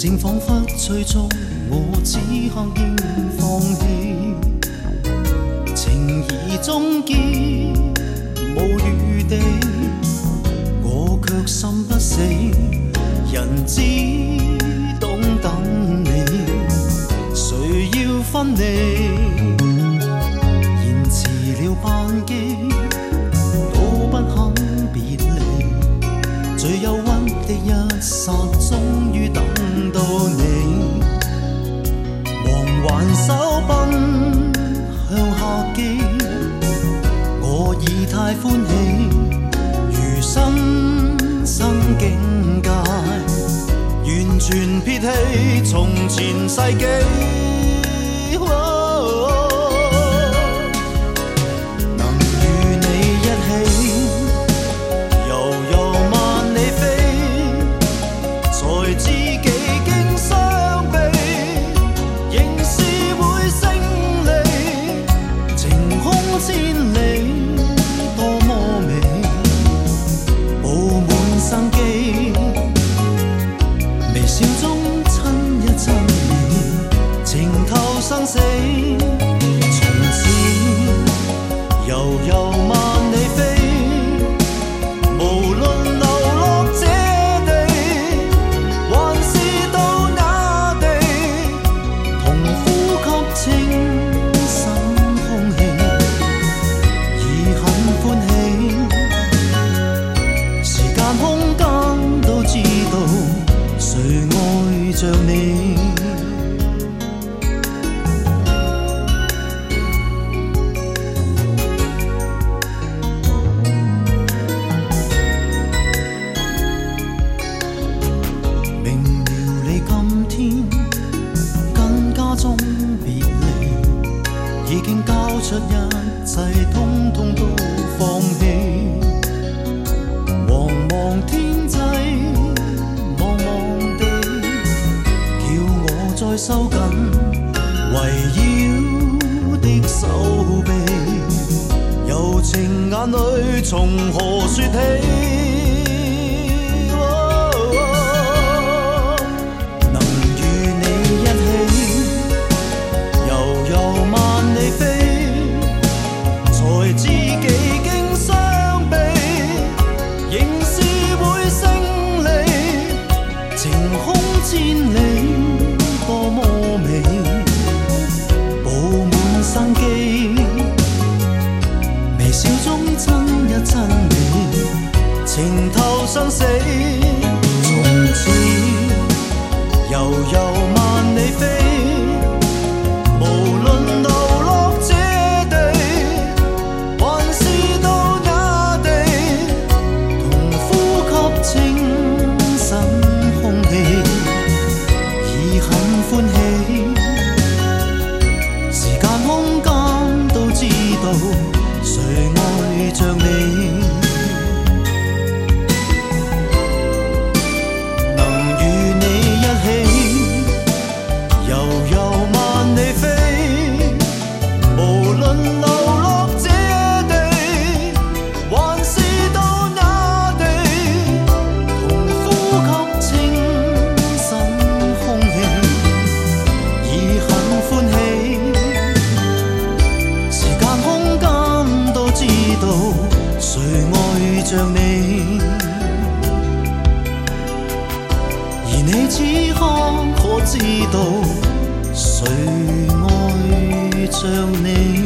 正仿佛催促我此刻應放棄，情已終結，無餘地，我卻心不死，人只懂等你，誰要分離？延遲了班機，都不肯別離，最憂鬱的一剎，終於等到你，忙還手奔向客機，我已太歡喜，如新生境界，完全撇棄從前世紀。生死，從此悠悠萬里飛，無論流落這地，還是到那地，同呼吸清新空氣，已很歡喜，時間空間都知道，誰愛着你。已經交出一切，通通都放棄。茫茫天際，茫茫地，叫我再收緊圍繞的手臂。柔情眼淚從何說起？千里多麼美，佈滿生機，微笑中親一親你，情透生死，從此悠悠萬里飛，無論流落這地，還是到那地，同呼吸清新空氣。歡喜，時間空間都知道，誰愛着你，能與你一起，悠悠萬里飛，無論流落這地，還是到那地，同呼吸清新空氣。歡喜，時間空間都知道，誰愛着你，而你此刻可知道，誰愛着你。